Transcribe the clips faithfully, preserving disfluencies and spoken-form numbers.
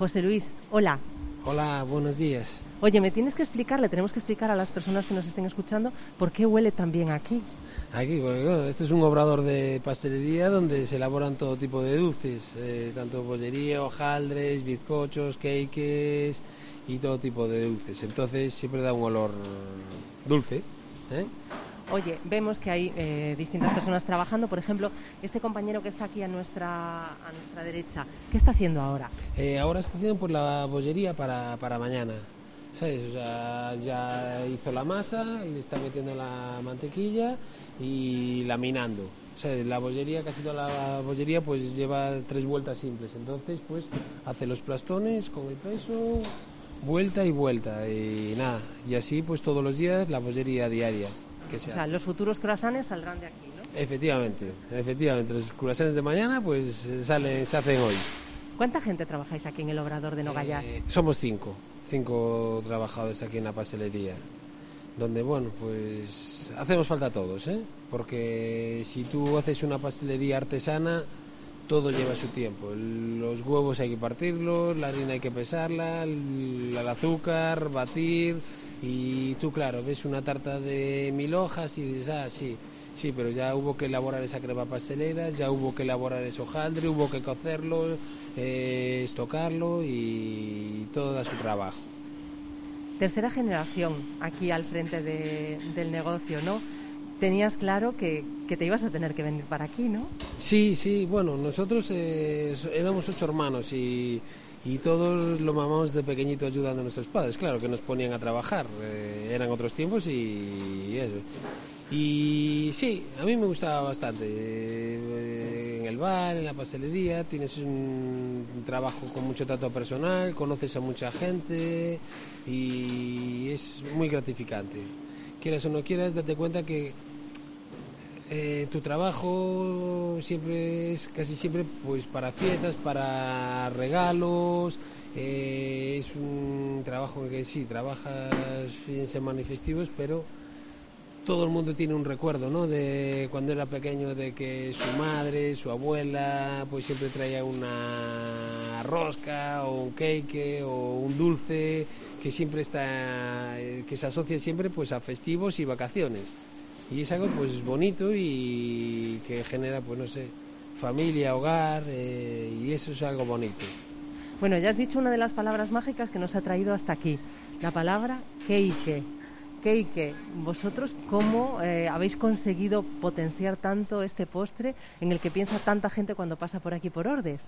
José Luis, hola. Hola, buenos días. Oye, me tienes que explicar, le tenemos que explicar a las personas que nos estén escuchando por qué huele tan bien aquí. Aquí, porque bueno, este es un obrador de pastelería donde se elaboran todo tipo de dulces, eh, tanto bollería, hojaldres, bizcochos, cakes y todo tipo de dulces. Entonces siempre da un olor dulce, ¿eh? Oye, vemos que hay eh, distintas personas trabajando. Por ejemplo, este compañero que está aquí a nuestra, a nuestra derecha, ¿qué está haciendo ahora? Eh, ahora está haciendo pues, la bollería para, para mañana, ¿sabes? O sea, ya hizo la masa, le está metiendo la mantequilla y laminando. O sea, la bollería, casi toda la bollería, pues lleva tres vueltas simples. Entonces, pues hace los plastones con el peso, vuelta y vuelta. Y nada, y así pues todos los días la bollería diaria. Que sea. O sea, los futuros croissants saldrán de aquí, ¿no? Efectivamente, efectivamente. Los croissants de mañana pues salen, se hacen hoy. ¿Cuánta gente trabajáis aquí en el obrador de Nogayás? Eh, somos cinco, cinco trabajadores aquí en la pastelería, donde, bueno, pues hacemos falta todos, ¿eh? Porque si tú haces una pastelería artesana, todo lleva su tiempo. Los huevos hay que partirlos, la harina hay que pesarla, el, el azúcar, batir, y tú, claro, ves una tarta de mil hojas y dices, ah, sí, sí, pero ya hubo que elaborar esa crema pastelera, ya hubo que elaborar ese hojaldre, hubo que cocerlo, eh, estocarlo y todo da su trabajo. Tercera generación aquí al frente de, del negocio, ¿no? Tenías claro que, que te ibas a tener que venir para aquí, ¿no? Sí, sí, bueno, nosotros eh, éramos ocho hermanos y, y todos lo mamamos de pequeñito ayudando a nuestros padres, claro, que nos ponían a trabajar, eh, eran otros tiempos y, y eso. Y sí, a mí me gustaba bastante, eh, en el bar, en la pastelería, tienes un trabajo con mucho trato personal, conoces a mucha gente y es muy gratificante. Quieras o no quieras, date cuenta que Eh, tu trabajo siempre es casi siempre pues para fiestas, para regalos, eh, es un trabajo que sí, trabajas fines de semana y festivos, pero todo el mundo tiene un recuerdo, ¿no? De cuando era pequeño, de que su madre, su abuela, pues siempre traía una rosca o un cake o un dulce que siempre está, que se asocia siempre pues a festivos y vacaciones. Y es algo pues bonito y que genera, pues no sé, familia, hogar, eh, y eso es algo bonito. Bueno, ya has dicho una de las palabras mágicas que nos ha traído hasta aquí, la palabra cake. Cake, ¿vosotros cómo eh, habéis conseguido potenciar tanto este postre en el que piensa tanta gente cuando pasa por aquí por Ordes?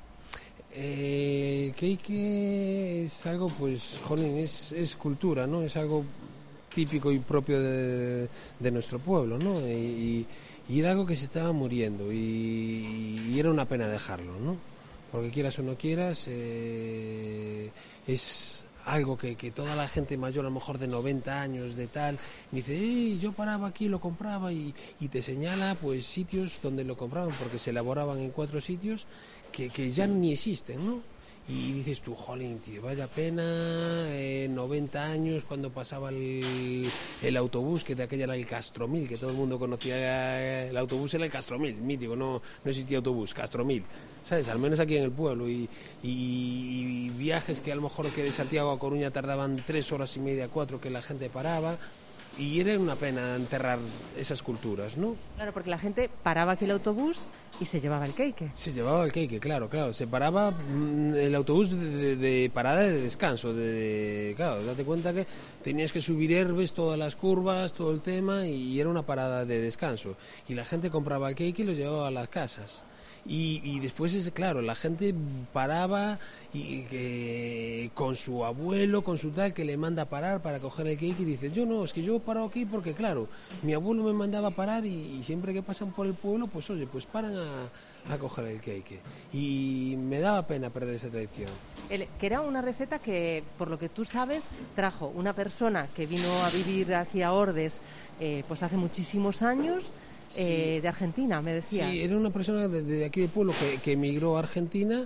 Eh, cake es algo, pues, jolín, es, es cultura, ¿no? Es algo típico y propio de, de nuestro pueblo, ¿no? Y, y era algo que se estaba muriendo y, y era una pena dejarlo, ¿no? Porque quieras o no quieras, eh, es algo que, que toda la gente mayor, a lo mejor de noventa años, de tal, dice, hey, yo paraba aquí, lo compraba y, y te señala pues sitios donde lo compraban, porque se elaboraban en cuatro sitios que, que ya ni existen, ¿no? Y dices tú, jolín, tío, vaya pena, eh, noventa años cuando pasaba el, el autobús, que de aquella era el Castromil, que todo el mundo conocía, el autobús era el Castromil, mítico, no, no existía autobús, Castromil, ¿sabes? Al menos aquí en el pueblo, y, y, y viajes que a lo mejor que de Santiago a Coruña tardaban tres horas y media, cuatro, que la gente paraba. Y era una pena enterrar esas culturas, ¿no? Claro, porque la gente paraba aquí el autobús y se llevaba el cake. Se llevaba el cake, claro, claro. Se paraba mmm, el autobús de, de, de parada de descanso. De, de, claro, date cuenta que tenías que subir Herbes, todas las curvas, todo el tema, y era una parada de descanso. Y la gente compraba el cake y lo llevaba a las casas. Y, y después, es claro, la gente paraba y que con su abuelo, con su tal, que le manda a parar para coger el cake y dice, yo no, es que yo he parado aquí porque, claro, mi abuelo me mandaba a parar y, y siempre que pasan por el pueblo, pues oye, pues paran a, a coger el cake. Y me daba pena perder esa tradición. El, que era una receta que, por lo que tú sabes, trajo una persona que vino a vivir aquí a Ordes eh, pues hace muchísimos años. Eh, sí. De Argentina, me decía. Sí, era una persona de, de aquí de pueblo que, que emigró a Argentina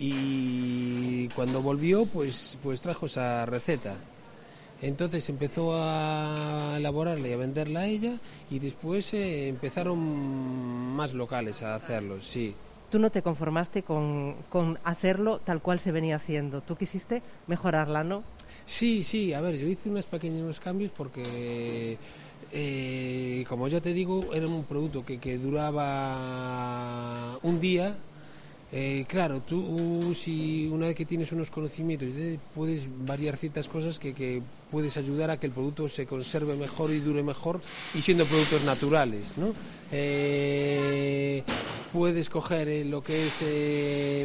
y cuando volvió pues, pues trajo esa receta. Entonces empezó a elaborarla y a venderla a ella y después eh, empezaron más locales a hacerlo, sí. tú no te conformaste con, con hacerlo tal cual se venía haciendo. Tú quisiste mejorarla, ¿no? Sí, sí, a ver, yo hice unos pequeños cambios porque, eh, como ya te digo, era un producto que, que duraba un día. Eh, claro, tú si una vez que tienes unos conocimientos eh, puedes variar ciertas cosas que, que puedes ayudar a que el producto se conserve mejor y dure mejor, y siendo productos naturales, ¿no? Eh, puedes coger eh, lo que es eh,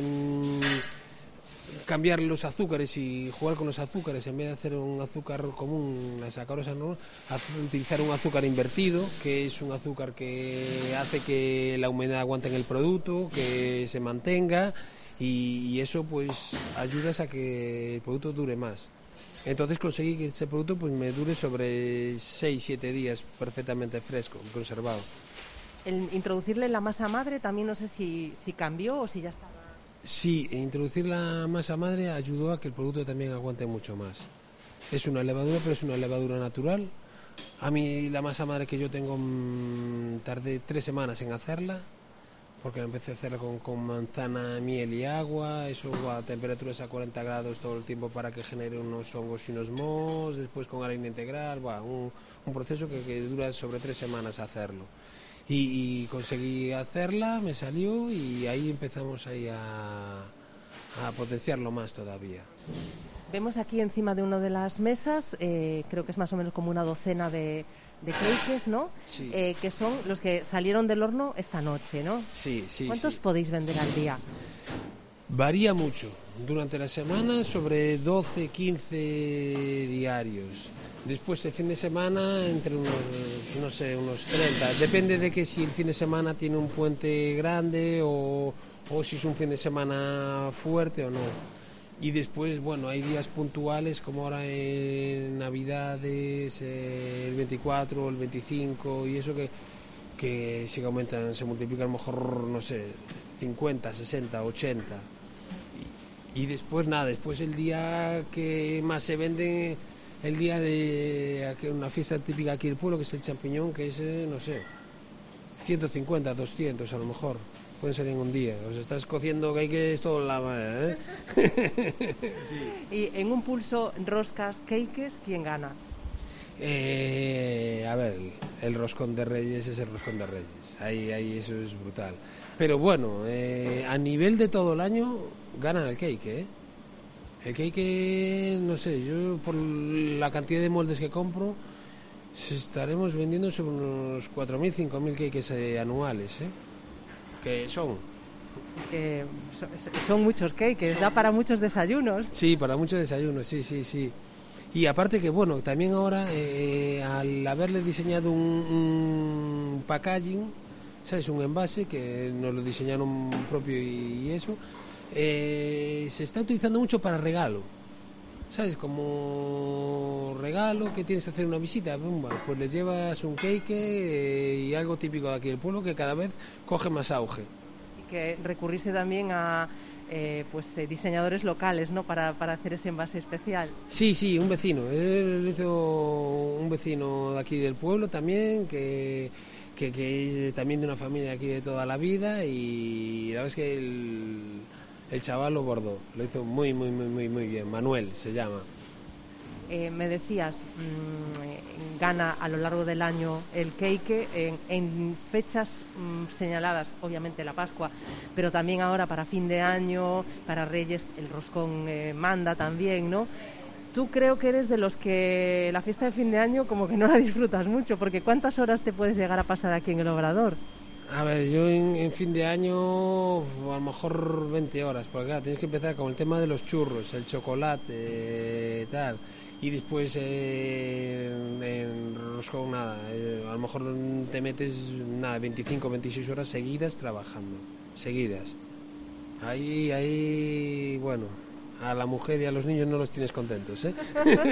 cambiar los azúcares y jugar con los azúcares. En vez de hacer un azúcar común, la sacarosa, ¿no?, utilizar un azúcar invertido, que es un azúcar que hace que la humedad aguante en el producto, que se mantenga, y, y eso pues ayudas a que el producto dure más. Entonces conseguí que ese producto pues me dure sobre seis siete días perfectamente fresco, conservado. El introducirle la masa madre también no sé si, si cambió o si ya estaba. Sí, introducir la masa madre ayudó a que el producto también aguante mucho más. Es una levadura, pero es una levadura natural. A mí la masa madre que yo tengo mmm, tardé tres semanas en hacerla, porque la empecé a hacerla con, con manzana, miel y agua, eso a temperaturas a cuarenta grados todo el tiempo para que genere unos hongos y unos mohos, después con harina integral, bueno, un, un proceso que, que dura sobre tres semanas hacerlo. Y, y conseguí hacerla, me salió, y ahí empezamos ahí a, a potenciarlo más todavía. Vemos aquí encima de una de las mesas, eh, creo que es más o menos como una docena de, de cakes, ¿no? Sí. Eh, que son los que salieron del horno esta noche, ¿no? Sí, sí. ¿Cuántos sí. podéis vender al día? Varía mucho. Durante la semana sobre doce, quince diarios. Después el fin de semana entre unos, no sé, unos treinta. Depende de que si el fin de semana tiene un puente grande o, o si es un fin de semana fuerte o no. Y después, bueno, hay días puntuales como ahora en Navidades, eh, el veinticuatro, el veinticinco, y eso que, que sí que aumentan, se multiplican a lo mejor, no sé, cincuenta, sesenta, ochenta. Y, y después nada, después el día que más se vende, el día de una fiesta típica aquí del pueblo, que es el champiñón, que es, eh, no sé, ciento cincuenta, doscientos a lo mejor. Pueden ser en un día. O sea, estás cociendo cakes todo la ¿eh? Sí. Y en un pulso roscas, cakes, ¿quién gana? Eh, a ver, el roscón de Reyes es el roscón de Reyes. Ahí, ahí eso es brutal. Pero bueno, eh, a nivel de todo el año, ganan el cake, ¿eh? El cake, no sé, yo por la cantidad de moldes que compro, estaremos vendiendo sobre unos cuatro mil, cinco mil cakes eh, anuales, ¿eh? Que son. Es que son, son muchos cakes, da para muchos desayunos. Sí, para muchos desayunos, sí, sí, sí. Y aparte que, bueno, también ahora, eh, al haberle diseñado un, un packaging, ¿sabes? Un envase que nos lo diseñaron propio y, y eso, eh, se está utilizando mucho para regalo. ¿Sabes? Como regalo que tienes que hacer una visita, pues les llevas un cake eh, y algo típico de aquí del pueblo que cada vez coge más auge. Y que recurriste también a eh, pues eh, diseñadores locales, ¿no? Para, para hacer ese envase especial. Sí, sí, un vecino. Él hizo un vecino de aquí del pueblo también, que, que, que es también de una familia aquí de toda la vida, y la verdad es que el... El chaval lo bordó, lo hizo muy, muy, muy, muy, muy bien. Manuel se llama. Eh, me decías, mmm, gana a lo largo del año el cake en, en fechas mmm, señaladas, obviamente la Pascua, pero también ahora para fin de año, para Reyes, el roscón eh, manda también, ¿no? Tú creo que eres de los que la fiesta de fin de año como que no la disfrutas mucho, porque ¿cuántas horas te puedes llegar a pasar aquí en el Obrador? A ver, yo en, en fin de año a lo mejor veinte horas, porque claro, tienes que empezar con el tema de los churros, el chocolate, eh, tal, y después eh, en, en roscón nada, eh, a lo mejor te metes nada, veinticinco, veintiséis horas seguidas trabajando, seguidas. Ahí, ahí, bueno, a la mujer y a los niños no los tienes contentos, ¿eh?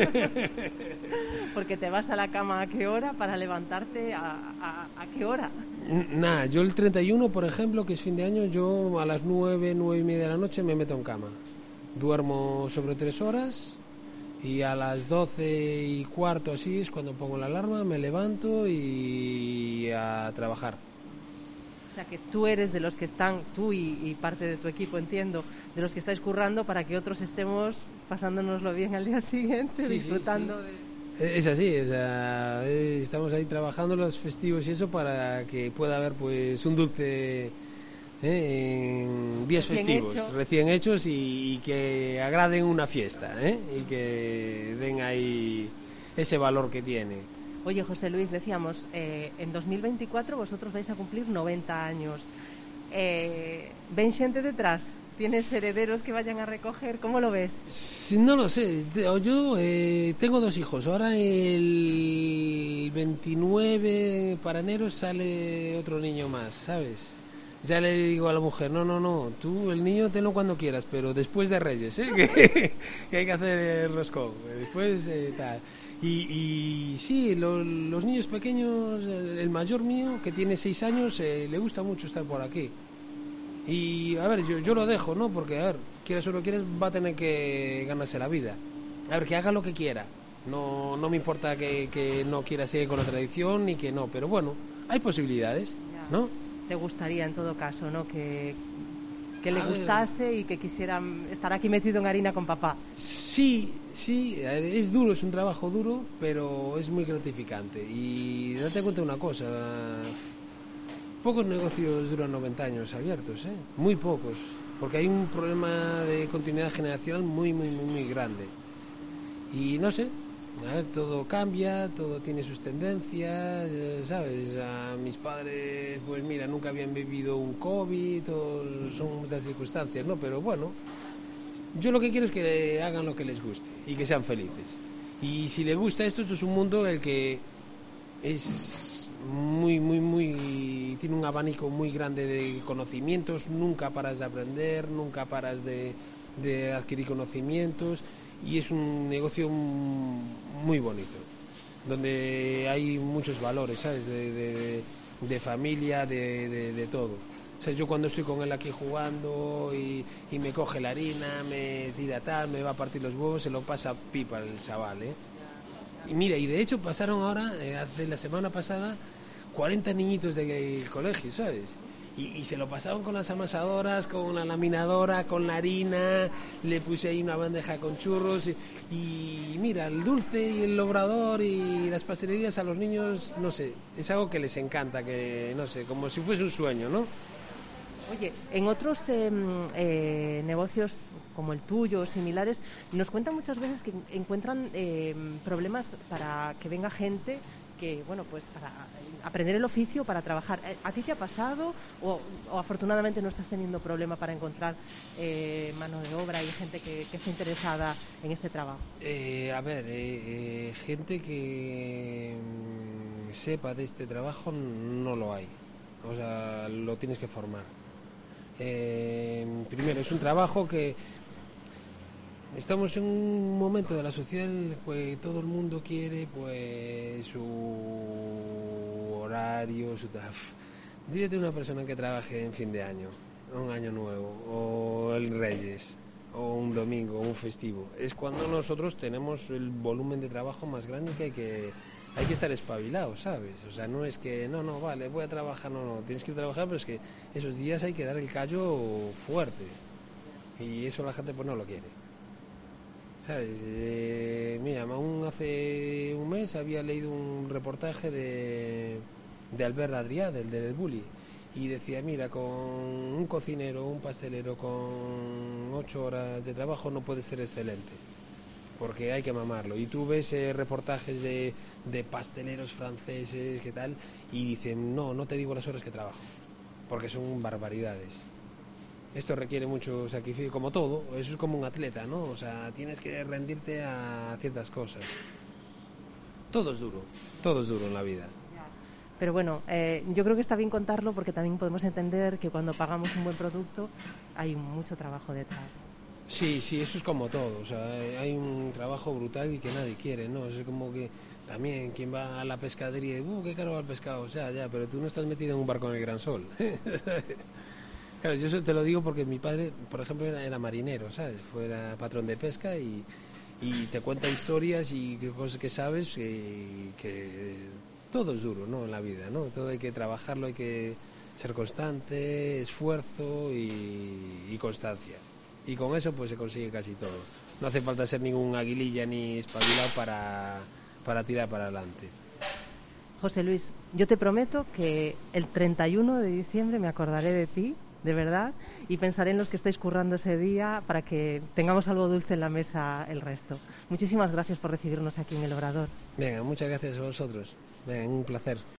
Porque te vas a la cama a qué hora para levantarte a, a, a qué hora. Nada, yo el treinta y uno, por ejemplo, que es fin de año, yo a las nueve, nueve y media de la noche me meto en cama. Duermo sobre tres horas y a las doce y cuarto así es cuando pongo la alarma, me levanto y a trabajar. O sea, que tú eres de los que están, tú y, y parte de tu equipo, entiendo, de los que estáis currando para que otros estemos pasándonoslo bien al día siguiente, sí, disfrutando sí, sí. de... Es así, o sea, estamos ahí trabajando los festivos y eso para que pueda haber pues un dulce ¿eh? en días recién festivos, hecho. recién hechos y, y que agraden una fiesta ¿eh? y que den ahí ese valor que tiene. Oye, José Luis, decíamos, eh, en dos mil veinticuatro vosotros vais a cumplir noventa años. Eh, ¿Ven xente detrás? ¿Tienes herederos que vayan a recoger? ¿Cómo lo ves? No lo sé, yo eh, tengo dos hijos, ahora el veintinueve para enero sale otro niño más, ¿sabes? Ya le digo a la mujer, no, no, no, tú el niño tenlo cuando quieras, pero después de Reyes, ¿eh? que, que hay que hacer el roscón, después eh, tal. Y, y sí, lo, los niños pequeños, el mayor mío, que tiene seis años, eh, le gusta mucho estar por aquí. Y a ver, yo, yo lo dejo, ¿no? Porque, a ver, quieres o no quieres, va a tener que ganarse la vida. A ver, que haga lo que quiera. No, no me importa que, que no quiera seguir con la tradición ni que no, pero bueno, hay posibilidades, ¿no? Te gustaría, en todo caso, ¿no? Que, que le A gustase ver. y que quisiera estar aquí metido en harina con papá. Sí, sí, es duro, es un trabajo duro, pero es muy gratificante. Y date cuenta de una cosa, pocos negocios duran noventa años abiertos, ¿eh? Muy pocos, porque hay un problema de continuidad generacional muy, muy, muy, muy grande. Y no sé, a ver, todo cambia, todo tiene sus tendencias, ¿sabes? A mis padres, pues mira, nunca habían vivido un COVID, o son muchas circunstancias, ¿no? Pero bueno, yo lo que quiero es que hagan lo que les guste y que sean felices. Y si les gusta esto, esto es un mundo en el que es muy, muy, muy... tiene un abanico muy grande de conocimientos, nunca paras de aprender, nunca paras de, de adquirir conocimientos y es un negocio muy bonito, donde hay muchos valores, ¿sabes? De, de, de familia, de, de, de todo. O sea, yo cuando estoy con él aquí jugando y, y me coge la harina, me tira tal, me va a partir los huevos, se lo pasa pipa el chaval, ¿eh? Y mira, y de hecho pasaron ahora, eh, hace la semana pasada, cuarenta niñitos del colegio, ¿sabes? Y, y se lo pasaron con las amasadoras, con la laminadora, con la harina, le puse ahí una bandeja con churros y, y mira, el dulce y el obrador y las pastelerías a los niños, no sé, es algo que les encanta, que no sé, como si fuese un sueño, ¿no? Oye, en otros eh, eh, negocios como el tuyo o similares, nos cuentan muchas veces que encuentran eh, problemas para que venga gente que, bueno, pues para aprender el oficio, para trabajar. ¿A ti te ha pasado o, o afortunadamente no estás teniendo problema para encontrar eh, mano de obra y gente que, que esté interesada en este trabajo? Eh, a ver, eh, eh, gente que mm, sepa de este trabajo no lo hay. O sea, lo tienes que formar. Eh, primero, es un trabajo que estamos en un momento de la sociedad en el que todo el mundo quiere pues su horario, su taf. Dígate una persona que trabaje en fin de año, un año nuevo, o el Reyes, o un domingo, o un festivo. Es cuando nosotros tenemos el volumen de trabajo más grande que hay que... hay que estar espabilado, ¿sabes? O sea, no es que, no, no, vale, voy a trabajar, no, no, tienes que trabajar, pero es que esos días hay que dar el callo fuerte. Y eso la gente pues no lo quiere. ¿Sabes? Eh, mira, aún hace un mes había leído un reportaje de, de Albert Adrià, del del Bulli, y decía, mira, con un cocinero, un pastelero con ocho horas de trabajo no puede ser excelente, porque hay que mamarlo. Y tú ves eh, reportajes de, de pasteleros franceses, ¿qué tal? Y dicen, no, no te digo las horas que trabajo, porque son barbaridades. Esto requiere mucho sacrificio, como todo, eso es como un atleta, ¿no? O sea, tienes que rendirte a ciertas cosas. Todo es duro, todo es duro en la vida. Pero bueno, eh, yo creo que está bien contarlo porque también podemos entender que cuando pagamos un buen producto hay mucho trabajo detrás. Sí, sí, eso es como todo, o sea, hay un trabajo brutal y que nadie quiere, ¿no? Es como que también quien va a la pescadería y dice, uh, qué caro va el pescado, o sea, ya, pero tú no estás metido en un barco en el gran sol. Claro, yo eso te lo digo porque mi padre, por ejemplo, era, era marinero, ¿sabes? Fuera patrón de pesca y, y te cuenta historias y cosas que sabes que, que todo es duro, ¿no? En la vida, ¿no? Todo hay que trabajarlo, hay que ser constante, esfuerzo y, y constancia. Y con eso pues se consigue casi todo. No hace falta ser ningún aguililla ni espabilado para, para tirar para adelante. José Luis, yo te prometo que el treinta y uno de diciembre me acordaré de ti, de verdad, y pensaré en los que estáis currando ese día para que tengamos algo dulce en la mesa el resto. Muchísimas gracias por recibirnos aquí en El Obrador. Venga, muchas gracias a vosotros. Venga, un placer.